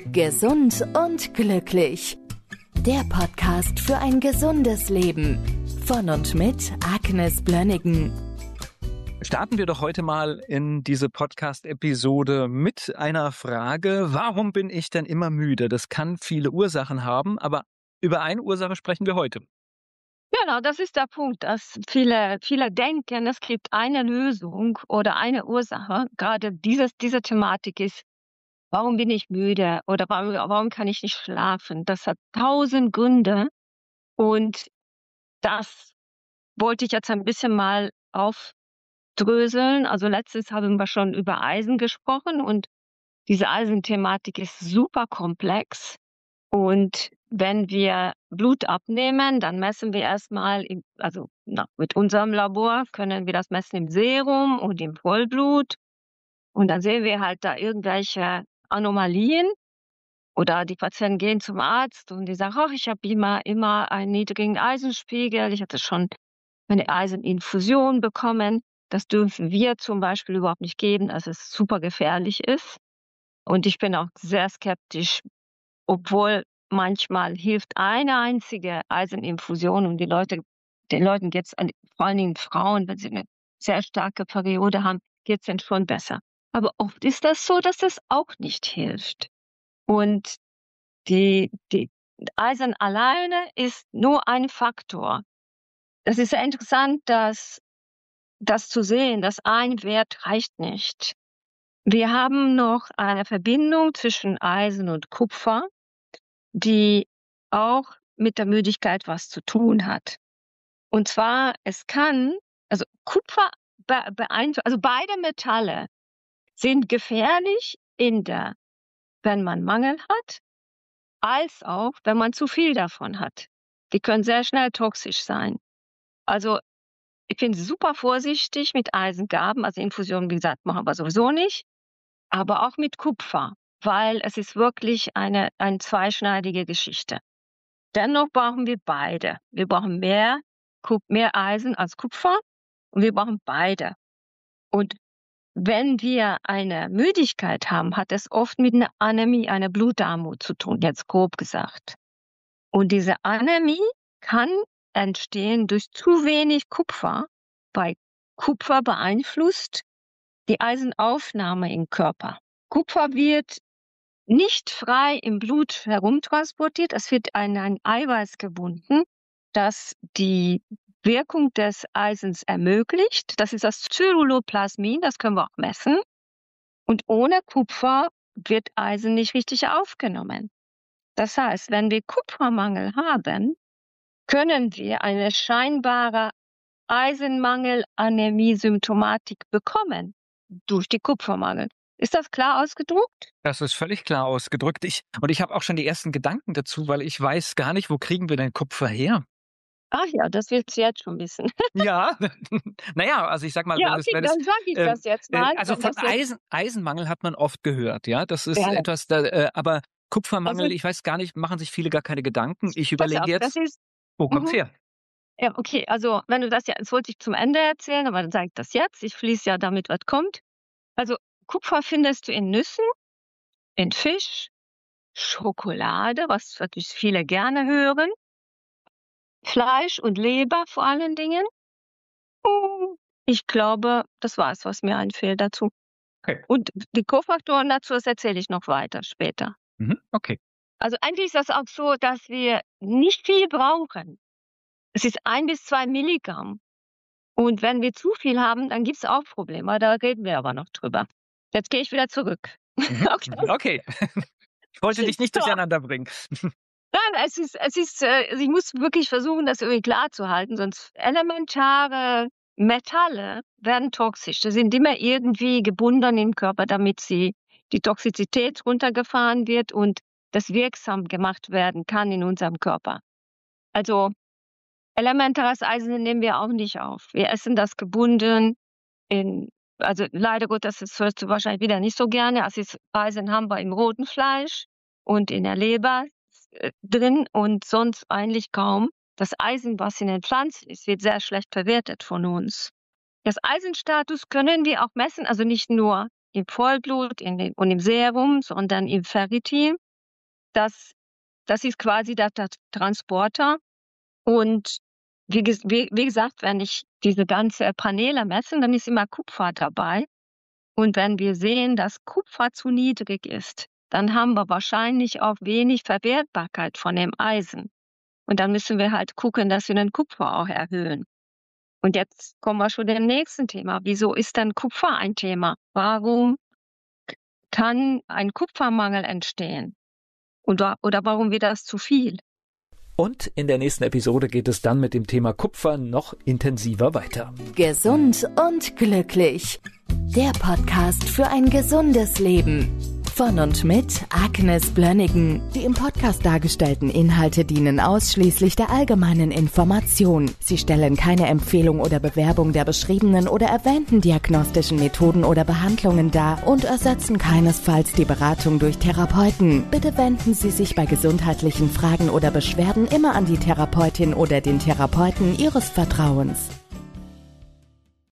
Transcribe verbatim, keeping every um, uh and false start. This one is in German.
Gesund und glücklich. Der Podcast für ein gesundes Leben. Von und mit Agnes Blönnigan. Starten wir doch heute mal in diese Podcast-Episode mit einer Frage: Warum bin ich denn immer müde? Das kann viele Ursachen haben, aber über eine Ursache sprechen wir heute. Genau, das ist der Punkt, dass viele, viele denken, es gibt eine Lösung oder eine Ursache. Gerade dieses, diese Thematik ist, warum bin ich müde oder warum, warum kann ich nicht schlafen? Das hat tausend Gründe und das wollte ich jetzt ein bisschen mal aufdröseln. Also letztens haben wir schon über Eisen gesprochen und diese Eisenthematik ist super komplex. Und wenn wir Blut abnehmen, dann messen wir erstmal, im, also na, mit unserem Labor können wir das messen im Serum und im Vollblut. Und dann sehen wir halt da irgendwelche Anomalien. Oder die Patienten gehen zum Arzt und die sagen, ach, ich habe immer, immer einen niedrigen Eisenspiegel. Ich hatte schon eine Eiseninfusion bekommen. Das dürfen wir zum Beispiel überhaupt nicht geben, dass es super gefährlich ist. Und ich bin auch sehr skeptisch, obwohl manchmal hilft eine einzige Eiseninfusion und die Leute, den Leuten geht es, vor allen Dingen Frauen, wenn sie eine sehr starke Periode haben, geht es dann schon besser. Aber oft ist das so, dass das auch nicht hilft. Und die, die Eisen alleine ist nur ein Faktor. Das ist sehr interessant, dass das zu sehen, dass ein Wert reicht nicht. Wir haben noch eine Verbindung zwischen Eisen und Kupfer, die auch mit der Müdigkeit was zu tun hat. Und zwar, es kann, also Kupfer beeinflusst, also beide Metalle sind gefährlich in der, wenn man Mangel hat, als auch, wenn man zu viel davon hat. Die können sehr schnell toxisch sein. Also ich bin super vorsichtig mit Eisengaben, also Infusionen, wie gesagt, machen wir sowieso nicht, aber auch mit Kupfer, weil es ist wirklich eine, eine zweischneidige Geschichte. Dennoch brauchen wir beide. Wir brauchen mehr, mehr Eisen als Kupfer und wir brauchen beide. Und wenn wir eine Müdigkeit haben, hat es oft mit einer Anämie, einer Blutarmut zu tun, jetzt grob gesagt. Und diese Anämie kann entstehen durch zu wenig Kupfer, weil Kupfer beeinflusst die Eisenaufnahme im Körper. Kupfer wird nicht frei im Blut herumtransportiert, es wird an ein Eiweiß gebunden, das die Wirkung des Eisens ermöglicht. Das ist das Cyruloplasmin, das können wir auch messen. Und ohne Kupfer wird Eisen nicht richtig aufgenommen. Das heißt, wenn wir Kupfermangel haben, können wir eine scheinbare Eisenmangel-Anämie-Symptomatik bekommen durch die Kupfermangel. Ist das klar ausgedrückt? Das ist völlig klar ausgedrückt. Ich, und ich habe auch schon die ersten Gedanken dazu, weil ich weiß gar nicht, wo kriegen wir denn Kupfer her? Ach ja, das willst du jetzt schon wissen. Ja, naja, also ich sag mal, ja, wenn okay, es, wenn dann es, sage ich äh, das jetzt mal. Also von Eisen, Eisenmangel hat man oft gehört, ja, das ist ja. etwas, da, äh, aber Kupfermangel, also, ich weiß gar nicht, machen sich viele gar keine Gedanken. Ich überlege auf, jetzt, das ist, wo kommt's mhm. her? Ja, okay, also wenn du das ja, das wollte ich zum Ende erzählen, aber dann sage ich das jetzt. Ich schließe ja damit, was kommt. Also Kupfer findest du in Nüssen, in Fisch, Schokolade, was natürlich viele gerne hören, Fleisch und Leber vor allen Dingen. Ich glaube, das war es, was mir einfällt dazu. Okay. Und die Kofaktoren dazu, das erzähle ich noch weiter später. Mhm, okay. Also eigentlich ist das auch so, dass wir nicht viel brauchen. Es ist ein bis zwei Milligramm. Und wenn wir zu viel haben, dann gibt es auch Probleme. Da reden wir aber noch drüber. Jetzt gehe ich wieder zurück. Mhm. Okay. okay. Ich wollte dich nicht durcheinander bringen. Nein, es ist, es ist, also ich muss wirklich versuchen, das irgendwie klar zu halten, sonst elementare Metalle werden toxisch. Die sind immer irgendwie gebunden im Körper, damit sie die Toxizität runtergefahren wird und das wirksam gemacht werden kann in unserem Körper. Also elementares Eisen nehmen wir auch nicht auf. Wir essen das gebunden in, also leider Gottes, das hörst du wahrscheinlich wieder nicht so gerne. Also Eisen haben wir im roten Fleisch und in der Leber äh, drin und sonst eigentlich kaum. Das Eisen, was in den Pflanzen ist, wird sehr schlecht verwertet von uns. Das Eisenstatus können wir auch messen, also nicht nur im Vollblut in den, und im Serum, sondern im Ferritin. das, das ist quasi der, der Transporter. Und wie, wie, wie gesagt, wenn ich diese ganze Paneele messe, dann ist immer Kupfer dabei. Und wenn wir sehen, dass Kupfer zu niedrig ist, dann haben wir wahrscheinlich auch wenig Verwertbarkeit von dem Eisen. Und dann müssen wir halt gucken, dass wir den Kupfer auch erhöhen. Und jetzt kommen wir schon zum nächsten Thema. Wieso ist denn Kupfer ein Thema? Warum kann ein Kupfermangel entstehen? Oder, oder warum wird das zu viel? Und in der nächsten Episode geht es dann mit dem Thema Kupfer noch intensiver weiter. Gesund und glücklich. Der Podcast für ein gesundes Leben. Von und mit Agnes Blönnigen. Die im Podcast dargestellten Inhalte dienen ausschließlich der allgemeinen Information. Sie stellen keine Empfehlung oder Bewerbung der beschriebenen oder erwähnten diagnostischen Methoden oder Behandlungen dar und ersetzen keinesfalls die Beratung durch Therapeuten. Bitte wenden Sie sich bei gesundheitlichen Fragen oder Beschwerden immer an die Therapeutin oder den Therapeuten Ihres Vertrauens.